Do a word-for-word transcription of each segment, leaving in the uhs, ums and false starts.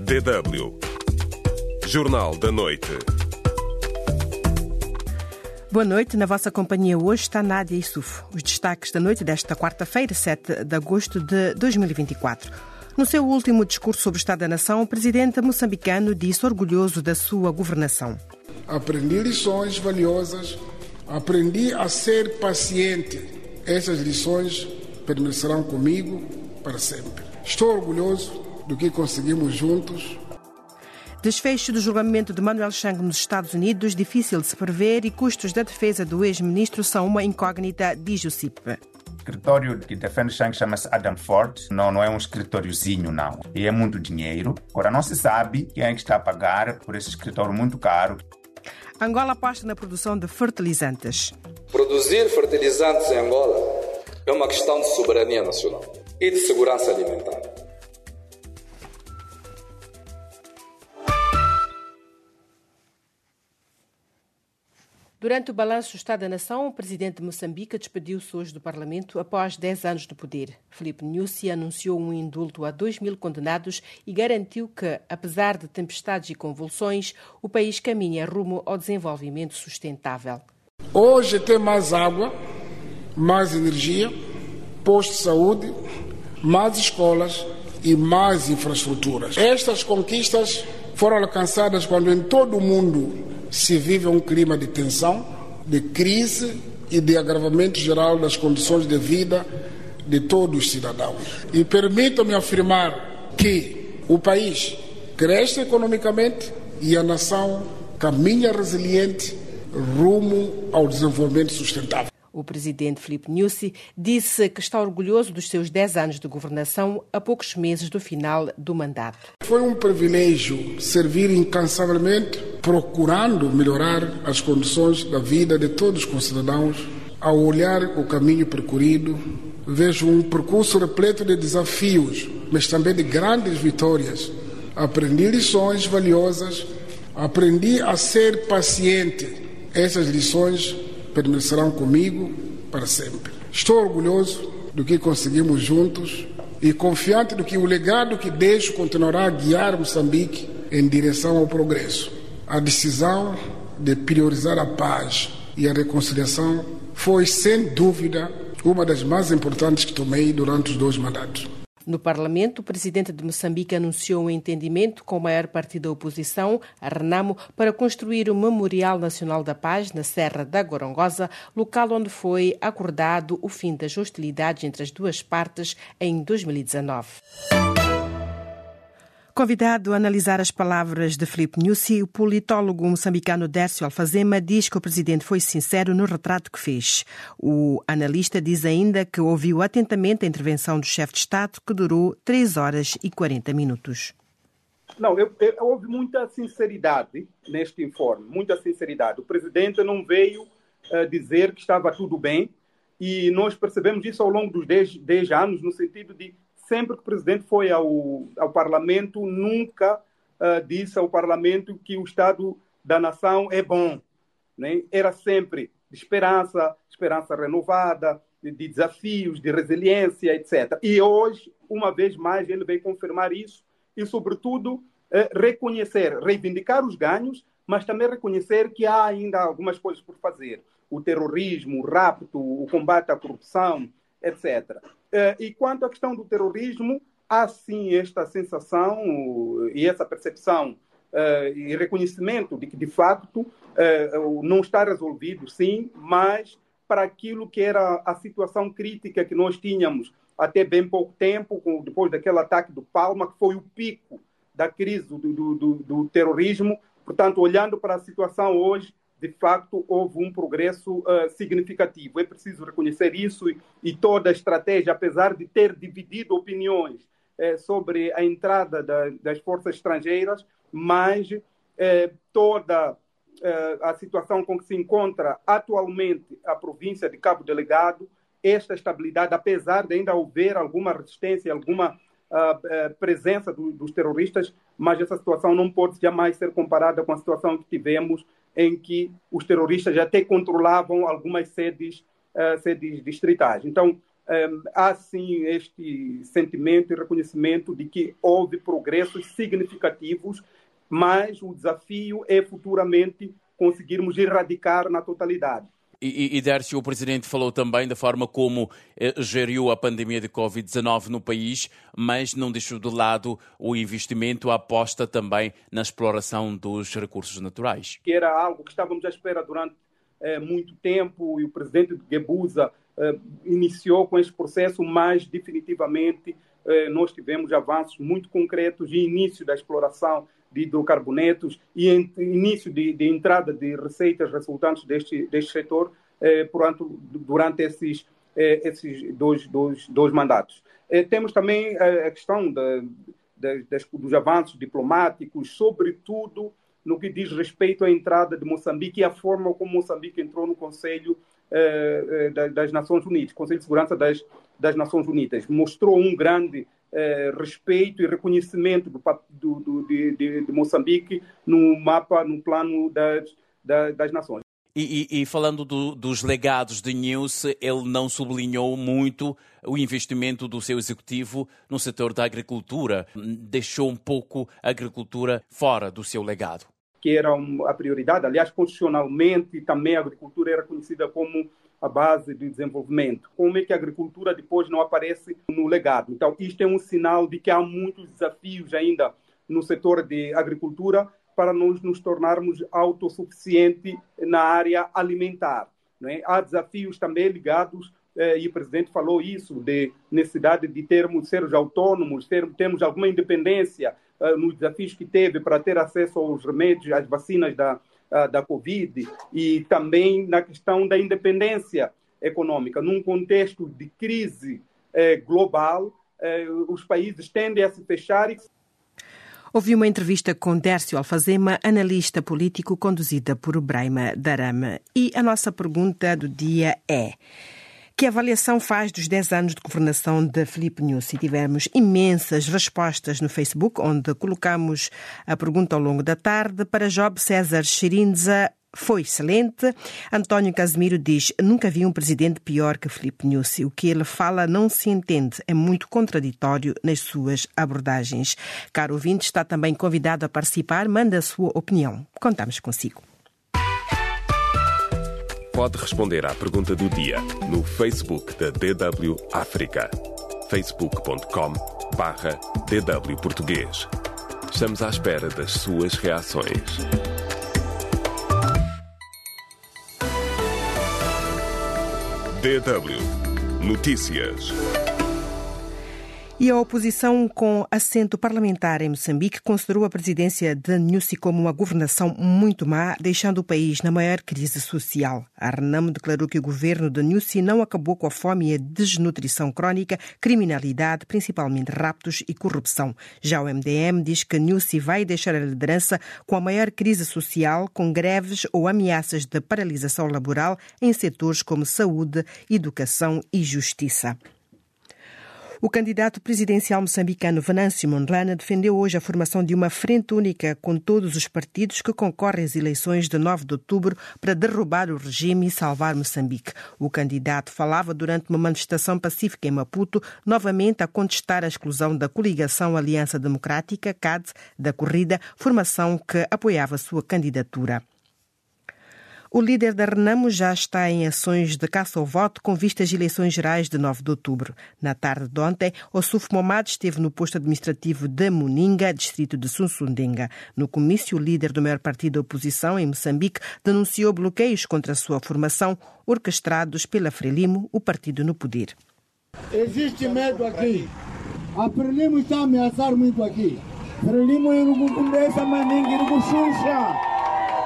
D W Jornal da Noite. Boa noite, na vossa companhia hoje está Nádia Issoufo. Os destaques da noite desta quarta-feira, sete de agosto de dois mil e vinte e quatro. No seu último discurso sobre o Estado da Nação, o presidente moçambicano disse orgulhoso da sua governação. Aprendi lições valiosas, aprendi a ser paciente. Essas lições permanecerão comigo para sempre. Estou orgulhoso do que conseguimos juntos. Desfecho do julgamento de Manuel Chang nos Estados Unidos, difícil de se prever, e custos da defesa do ex-ministro são uma incógnita, diz o C I P. O escritório que defende Chang chama-se Adam Ford. Não, não é um escritóriozinho, não. E é muito dinheiro. Agora, não se sabe quem é que está a pagar por esse escritório muito caro. Angola aposta na produção de fertilizantes. Produzir fertilizantes em Angola é uma questão de soberania nacional e de segurança alimentar. Durante o balanço do Estado da Nação, o presidente de Moçambique despediu-se hoje do Parlamento após dez anos no poder. Filipe Nyusi anunciou um indulto a dois mil condenados e garantiu que, apesar de tempestades e convulsões, o país caminha rumo ao desenvolvimento sustentável. Hoje tem mais água, mais energia, posto de saúde, mais escolas e mais infraestruturas. Estas conquistas foram alcançadas quando em todo o mundo se vive um clima de tensão, de crise e de agravamento geral das condições de vida de todos os cidadãos. E permitam-me afirmar que o país cresce economicamente e a nação caminha resiliente rumo ao desenvolvimento sustentável. O presidente Filipe Nyusi disse que está orgulhoso dos seus dez anos de governação a poucos meses do final do mandato. Foi um privilégio servir incansavelmente, procurando melhorar as condições da vida de todos os concidadãos. Ao olhar o caminho percorrido, vejo um percurso repleto de desafios, mas também de grandes vitórias. Aprendi lições valiosas, aprendi a ser paciente. Essas lições permanecerão comigo para sempre. Estou orgulhoso do que conseguimos juntos e confiante do que o legado que deixo continuará a guiar Moçambique em direção ao progresso. A decisão de priorizar a paz e a reconciliação foi, sem dúvida, uma das mais importantes que tomei durante os dois mandatos. No Parlamento, o presidente de Moçambique anunciou um entendimento com o maior partido da oposição, a Renamo, para construir o Memorial Nacional da Paz na Serra da Gorongosa, local onde foi acordado o fim das hostilidades entre as duas partes em dois mil e dezanove. Convidado a analisar as palavras de Filipe Nyusi, o politólogo moçambicano Dércio Alfazema diz que o presidente foi sincero no retrato que fez. O analista diz ainda que ouviu atentamente a intervenção do chefe de Estado, que durou três horas e quarenta minutos. Não, eu, eu, houve muita sinceridade neste informe, muita sinceridade. O presidente não veio uh, dizer que estava tudo bem e nós percebemos isso ao longo dos dez anos, no sentido de sempre que o presidente foi ao, ao Parlamento, nunca uh, disse ao Parlamento que o Estado da Nação é bom. Né? Era sempre de esperança, esperança renovada, de, de desafios, de resiliência, etcétera. E hoje, uma vez mais, ele veio confirmar isso e, sobretudo, uh, reconhecer, reivindicar os ganhos, mas também reconhecer que há ainda algumas coisas por fazer. O terrorismo, o rapto, o combate à corrupção, etcétera. E quanto à questão do terrorismo, há sim esta sensação e essa percepção e reconhecimento de que, de facto, não está resolvido, sim, mas para aquilo que era a situação crítica que nós tínhamos até bem pouco tempo, depois daquele ataque do Palma, que foi o pico da crise do, do, do, do terrorismo. Portanto, olhando para a situação hoje, de facto, houve um progresso uh, significativo. É preciso reconhecer isso e, e toda a estratégia, apesar de ter dividido opiniões eh, sobre a entrada da, das forças estrangeiras, mas eh, toda eh, a situação com que se encontra atualmente a província de Cabo Delgado, esta estabilidade, apesar de ainda haver alguma resistência, alguma uh, uh, presença do, dos terroristas, mas essa situação não pode jamais ser comparada com a situação que tivemos em que os terroristas até controlavam algumas sedes, uh, sedes distritais. Então, um, há sim este sentimento e reconhecimento de que houve progressos significativos, mas o desafio é futuramente conseguirmos erradicar na totalidade. E, e Dércio, o Presidente falou também da forma como eh, geriu a pandemia de covid dezenove no país, mas não deixou de lado o investimento, a aposta também na exploração dos recursos naturais. Que era algo que estávamos à espera durante eh, muito tempo, e o Presidente Guebuza eh, iniciou com esse processo, mas definitivamente eh, nós tivemos avanços muito concretos e início da exploração de hidrocarbonetos e em, início de, de entrada de receitas resultantes deste, deste setor eh, portanto, durante esses, eh, esses dois, dois, dois mandatos. Eh, temos também a, a questão da, da, das, dos avanços diplomáticos, sobretudo no que diz respeito à entrada de Moçambique e a forma como Moçambique entrou no Conselho eh, das Nações Unidas, Conselho de Segurança das, das Nações Unidas. Mostrou um grande Eh, respeito e reconhecimento do, do, do, de, de, de Moçambique no mapa, no plano das, das, das nações. E, e, e falando do, dos legados de Nyusi, ele não sublinhou muito o investimento do seu executivo no setor da agricultura, deixou um pouco a agricultura fora do seu legado. Que era uma, a prioridade, aliás, constitucionalmente também a agricultura era conhecida como a base de desenvolvimento. Como é que a agricultura depois não aparece no legado? Então, isto é um sinal de que há muitos desafios ainda no setor de agricultura para nós nos tornarmos autossuficientes na área alimentar. Não é? Há desafios também ligados, eh, e o Presidente falou isso, de necessidade de termos, sermos autônomos, ter, termos alguma independência eh, nos desafios que teve para ter acesso aos remédios, às vacinas da da Covid, e também na questão da independência econômica. Num contexto de crise eh, global, eh, os países tendem a se fechar. E... Ouvi uma entrevista com Dércio Alfazema, analista político, conduzida por Braima Darama. E a nossa pergunta do dia é: que avaliação faz dos dez anos de governação de Filipe Nyusi? Tivemos imensas respostas no Facebook, onde colocamos a pergunta ao longo da tarde. Para Job César Xirinza, foi excelente. António Casimiro diz: nunca vi um presidente pior que Filipe Nyusi. O que ele fala não se entende, é muito contraditório nas suas abordagens. Caro ouvinte, está também convidado a participar. Manda a sua opinião. Contamos consigo. Pode responder à pergunta do dia no Facebook da D W África. facebook ponto com barra D W Português. Estamos à espera das suas reações. D W Notícias. E a oposição com assento parlamentar em Moçambique considerou a presidência de Nyusi como uma governação muito má, deixando o país na maior crise social. A Renamo declarou que o governo de Nyusi não acabou com a fome e a desnutrição crónica, criminalidade, principalmente raptos e corrupção. Já o M D M diz que Nyusi vai deixar a liderança com a maior crise social, com greves ou ameaças de paralisação laboral em setores como saúde, educação e justiça. O candidato presidencial moçambicano Venâncio Mondlane defendeu hoje a formação de uma frente única com todos os partidos que concorrem às eleições de nove de outubro para derrubar o regime e salvar Moçambique. O candidato falava durante uma manifestação pacífica em Maputo, novamente a contestar a exclusão da coligação Aliança Democrática, C A D, da corrida, formação que apoiava sua candidatura. O líder da Renamo já está em ações de caça ao voto com vistas às eleições gerais de nove de outubro. Na tarde de ontem, Ossuf Momad esteve no posto administrativo de Muninga, distrito de Sunsundenga. No comício, o líder do maior partido da oposição em Moçambique denunciou bloqueios contra a sua formação, orquestrados pela Frelimo, o partido no poder. Existe medo aqui. A Frelimo está a ameaçar muito aqui. Frelimo é o Gugundessa Maninga e o Xuxa.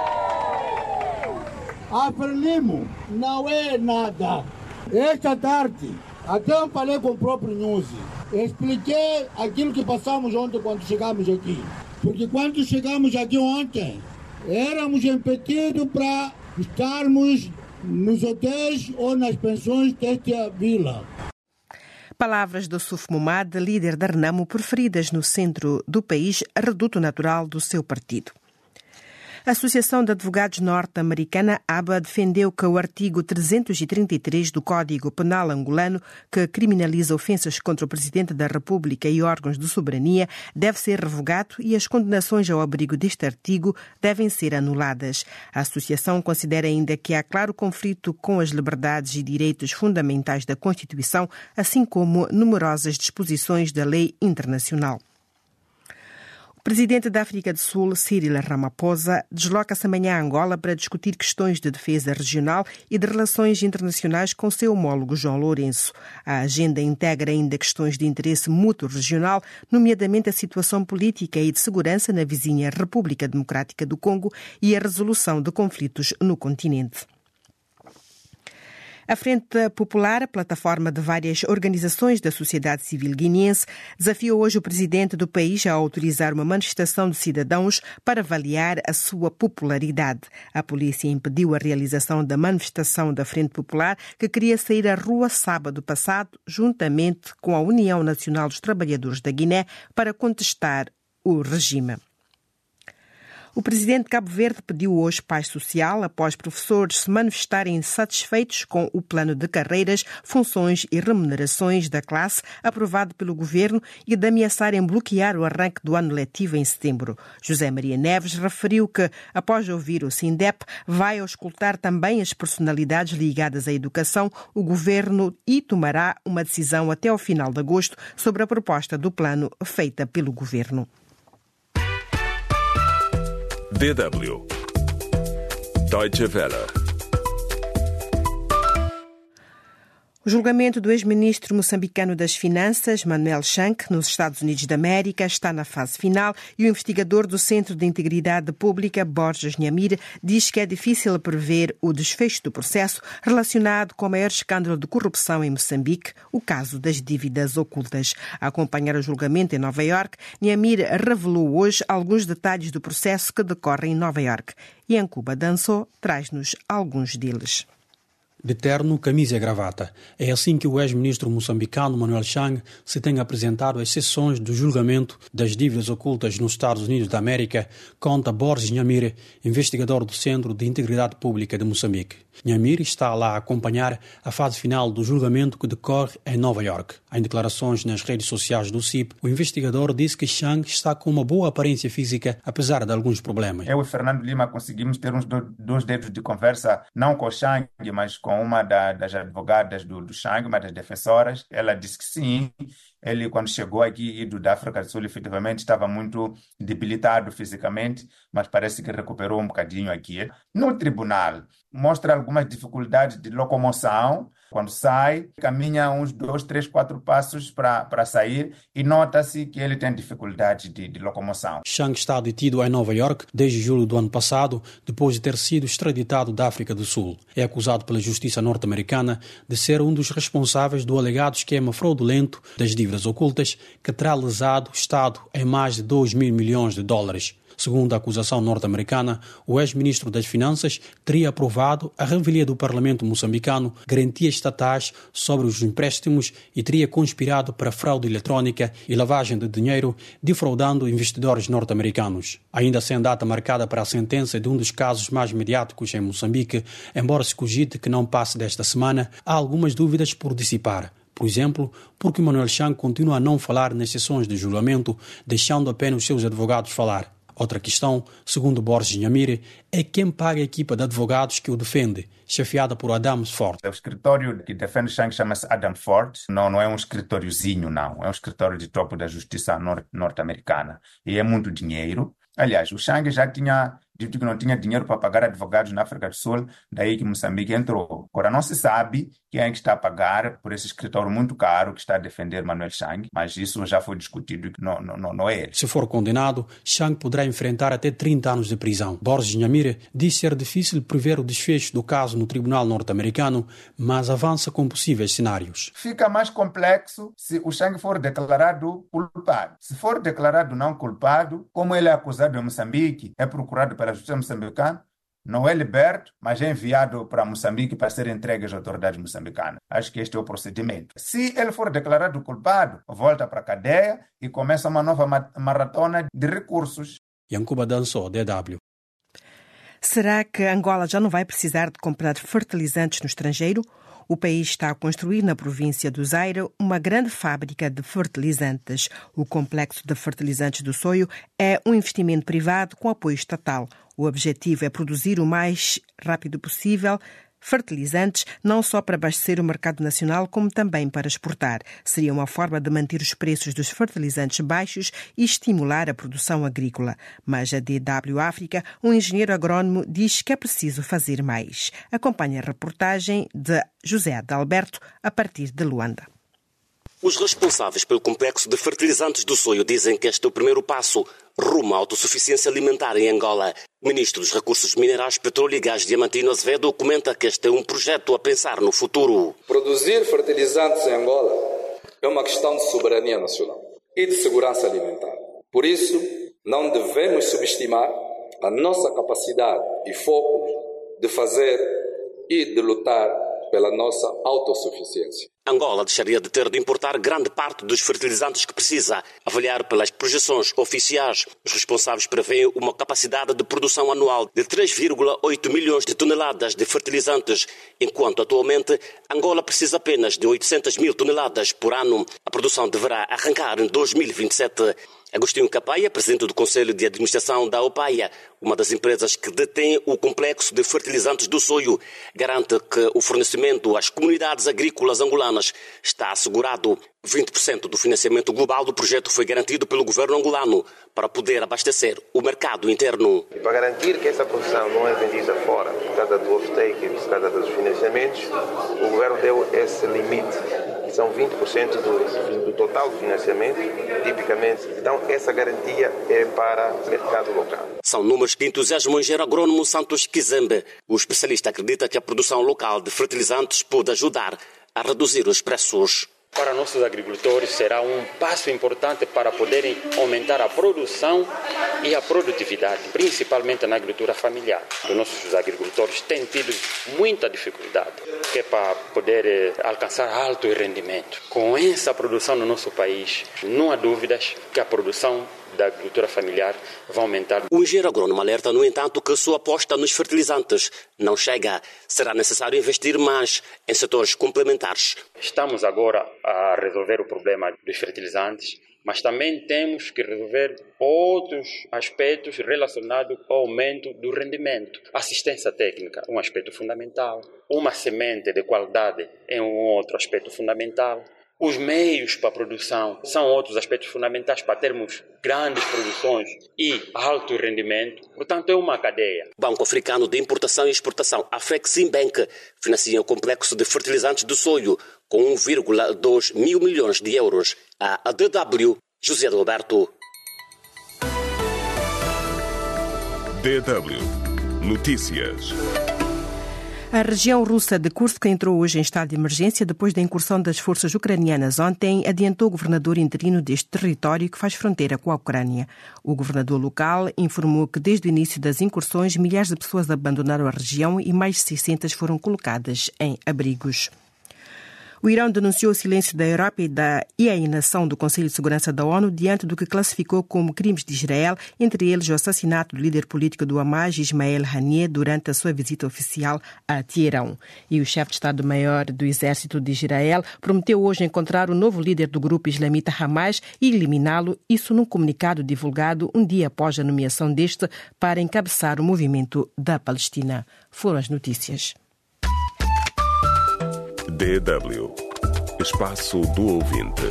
A Frelimo não é nada. Esta tarde, até eu falei com o próprio Nyusi, expliquei aquilo que passamos ontem quando chegamos aqui. Porque quando chegamos aqui ontem, éramos impedidos para estarmos nos hotéis ou nas pensões desta vila. Palavras do Ossuf Momad, líder da Renamo, preferidas no centro do país, reduto natural do seu partido. A Associação de Advogados Norte-Americana, A B A, defendeu que o artigo trezentos e trinta e três do Código Penal angolano, que criminaliza ofensas contra o Presidente da República e órgãos de soberania, deve ser revogado e as condenações ao abrigo deste artigo devem ser anuladas. A associação considera ainda que há claro conflito com as liberdades e direitos fundamentais da Constituição, assim como numerosas disposições da lei internacional. O presidente da África do Sul, Cyril Ramaphosa, desloca-se amanhã a Angola para discutir questões de defesa regional e de relações internacionais com seu homólogo João Lourenço. A agenda integra ainda questões de interesse mútuo regional, nomeadamente a situação política e de segurança na vizinha República Democrática do Congo e a resolução de conflitos no continente. A Frente Popular, a plataforma de várias organizações da sociedade civil guineense, desafiou hoje o presidente do país a autorizar uma manifestação de cidadãos para avaliar a sua popularidade. A polícia impediu a realização da manifestação da Frente Popular, que queria sair à rua sábado passado, juntamente com a União Nacional dos Trabalhadores da Guiné, para contestar o regime. O presidente de Cabo Verde pediu hoje paz social após professores se manifestarem insatisfeitos com o plano de carreiras, funções e remunerações da classe aprovado pelo governo e de ameaçarem bloquear o arranque do ano letivo em setembro. José Maria Neves referiu que, após ouvir o SINDEP, vai auscultar também as personalidades ligadas à educação, o governo e tomará uma decisão até ao final de agosto sobre a proposta do plano feita pelo governo. D W Deutsche Welle. O julgamento do ex-ministro moçambicano das Finanças, Manuel Shank, nos Estados Unidos da América, está na fase final e o investigador do Centro de Integridade Pública, Borges Nyamire, diz que é difícil prever o desfecho do processo relacionado com o maior escândalo de corrupção em Moçambique, o caso das dívidas ocultas. A acompanhar o julgamento em Nova Iorque, Nyamire revelou hoje alguns detalhes do processo que decorre em Nova Iorque. Yankuba Danso traz-nos alguns deles. De terno, camisa e gravata. É assim que o ex-ministro moçambicano Manuel Shank se tem apresentado às sessões do julgamento das dívidas ocultas nos Estados Unidos da América, conta Borges Nyamire, investigador do Centro de Integridade Pública de Moçambique. Nyamire está lá a acompanhar a fase final do julgamento que decorre em Nova Iorque. Em declarações nas redes sociais do C I P, o investigador disse que Shank está com uma boa aparência física, apesar de alguns problemas. Eu e Fernando Lima conseguimos ter uns do, dois dedos de conversa, não com o Shank, mas com com uma da, das advogadas do, do Shank, uma das defensoras. Ela disse que sim, ele quando chegou aqui do, da África do Sul efetivamente estava muito debilitado fisicamente, mas parece que recuperou um bocadinho aqui. No tribunal, mostra algumas dificuldades de locomoção. Quando sai, caminha uns dois, três, quatro passos para sair e nota-se que ele tem dificuldade de, de locomoção. Shank está detido em Nova Iorque desde julho do ano passado, depois de ter sido extraditado da África do Sul. É acusado pela justiça norte-americana de ser um dos responsáveis do alegado esquema fraudulento das dívidas ocultas que terá lesado o Estado em mais de dois mil milhões de dólares. Segundo a acusação norte-americana, o ex-ministro das Finanças teria aprovado a revelia do Parlamento moçambicano garantias estatais sobre os empréstimos e teria conspirado para fraude eletrónica e lavagem de dinheiro, defraudando investidores norte-americanos. Ainda sem data marcada para a sentença de um dos casos mais mediáticos em Moçambique, embora se cogite que não passe desta semana, há algumas dúvidas por dissipar. Por exemplo, porque Manuel Shank continua a não falar nas sessões de julgamento, deixando apenas os seus advogados falar. Outra questão, segundo Borges Nyamire, é quem paga a equipa de advogados que o defende, chefiada por Adams Ford. O escritório que defende Shank chama-se Adam Ford. Não, não é um escritóriozinho, não. É um escritório de topo da justiça nor- norte-americana. E é muito dinheiro. Aliás, o Shank já tinha dito que não tinha dinheiro para pagar advogados na África do Sul, daí que Moçambique entrou. Agora, não se sabe quem é que está a pagar por esse escritório muito caro que está a defender Manuel Shank, mas isso já foi discutido que não, não, não é ele. Se for condenado, Shank poderá enfrentar até trinta anos de prisão. Borges Nyamire diz ser difícil prever o desfecho do caso no tribunal norte-americano, mas avança com possíveis cenários. Fica mais complexo se o Shank for declarado culpado. Se for declarado não culpado, como ele é acusado em Moçambique, é procurado pela justiça moçambicana, não é liberto, mas é enviado para Moçambique para ser entregue às autoridades moçambicanas. Acho que este é o procedimento. Se ele for declarado culpado, volta para a cadeia e começa uma nova maratona de recursos. Yankuba Danso, D W. Será que Angola já não vai precisar de comprar fertilizantes no estrangeiro? O país está a construir na província do Zaire uma grande fábrica de fertilizantes. O complexo de fertilizantes do Soio é um investimento privado com apoio estatal. O objetivo é produzir o mais rápido possível fertilizantes, não só para abastecer o mercado nacional, como também para exportar. Seria uma forma de manter os preços dos fertilizantes baixos e estimular a produção agrícola. Mas a D W África, um engenheiro agrónomo, diz que é preciso fazer mais. Acompanhe a reportagem de José Adalberto, a partir de Luanda. Os responsáveis pelo complexo de fertilizantes do Soio dizem que este é o primeiro passo rumo à autossuficiência alimentar em Angola. O ministro dos Recursos Minerais, Petróleo e Gás, Diamantino Azevedo, comenta que este é um projeto a pensar no futuro. Produzir fertilizantes em Angola é uma questão de soberania nacional e de segurança alimentar. Por isso, não devemos subestimar a nossa capacidade e foco de fazer e de lutar pela nossa autossuficiência. Angola deixaria de ter de importar grande parte dos fertilizantes que precisa. Avaliar pelas projeções oficiais, os responsáveis prevêem uma capacidade de produção anual de três vírgula oito milhões de toneladas de fertilizantes, enquanto atualmente Angola precisa apenas de oitocentas mil toneladas por ano. A produção deverá arrancar em dois mil e vinte e sete. Agostinho Capaia, presidente do Conselho de Administração da OPAIA, uma das empresas que detém o complexo de fertilizantes do Soio, garante que o fornecimento às comunidades agrícolas angolanas está assegurado. vinte por cento do financiamento global do projeto foi garantido pelo governo angolano para poder abastecer o mercado interno. E para garantir que essa produção não é vendida fora por causa do off-take e por causa dos financiamentos, o governo deu esse limite, que são vinte por cento do, do total do financiamento, tipicamente. Então, essa garantia é para o mercado local. São números que entusiasmam o engenheiro agrónomo Santos Kizembe. O especialista acredita que a produção local de fertilizantes pode ajudar a reduzir os preços. Para nossos agricultores será um passo importante para poderem aumentar a produção e a produtividade, principalmente na agricultura familiar. Os nossos agricultores têm tido muita dificuldade, que é para poder alcançar alto rendimento. Com essa produção no nosso país, não há dúvidas que a produção da agricultura familiar vai aumentar. O engenheiro agrônomo alerta, no entanto, que a sua aposta nos fertilizantes não chega. Será necessário investir mais em setores complementares. Estamos agora a resolver o problema dos fertilizantes, mas também temos que resolver outros aspectos relacionados ao aumento do rendimento. Assistência técnica, um aspecto fundamental. Uma semente de qualidade é um outro aspecto fundamental. Os meios para a produção são outros aspectos fundamentais para termos grandes produções e alto rendimento. Portanto, é uma cadeia. O Banco Africano de Importação e Exportação, Afreximbank, financia o complexo de fertilizantes do Soio com um vírgula dois mil milhões de euros. A D W, José Adalberto. D W Notícias. A região russa de Kursk entrou hoje em estado de emergência depois da incursão das forças ucranianas ontem, adiantou o governador interino deste território que faz fronteira com a Ucrânia. O governador local informou que desde o início das incursões milhares de pessoas abandonaram a região e mais de seiscentas foram colocadas em abrigos. O Irão denunciou o silêncio da Europa e, da, e a inação do Conselho de Segurança da ONU diante do que classificou como crimes de Israel, entre eles o assassinato do líder político do Hamas, Ismael Haniyeh, durante a sua visita oficial a Teherão. E o chefe de Estado-Maior do Exército de Israel prometeu hoje encontrar o novo líder do grupo islamita Hamas e eliminá-lo, isso num comunicado divulgado um dia após a nomeação deste para encabeçar o movimento da Palestina. Foram as notícias. D W Espaço do Ouvinte.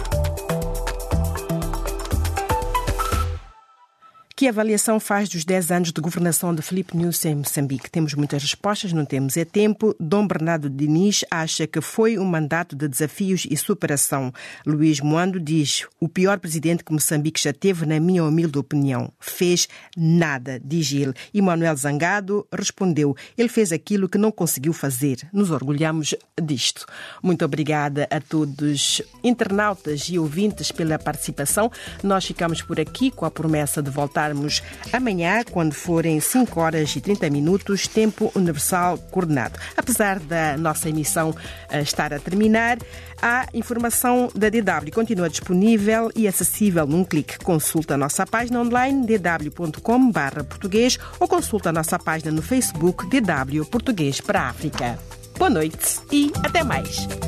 Que avaliação faz dos dez anos de governação de Filipe Nyusi em Moçambique? Temos muitas respostas, não temos é tempo. Dom Bernardo Diniz acha que foi um mandato de desafios e superação. Luís Moando diz: o pior presidente que Moçambique já teve, na minha humilde opinião. Fez nada, diz ele. E Manuel Zangado respondeu: ele fez aquilo que não conseguiu fazer. Nos orgulhamos disto. Muito obrigada a todos, internautas e ouvintes, pela participação. Nós ficamos por aqui com a promessa de voltar retomarmos amanhã, quando forem cinco horas e trinta minutos, tempo universal coordenado. Apesar da nossa emissão estar a terminar, a informação da D W continua disponível e acessível num clique. Consulta a nossa página online d w ponto com barra português ou consulta a nossa página no Facebook D W Português para a África. Boa noite e até mais.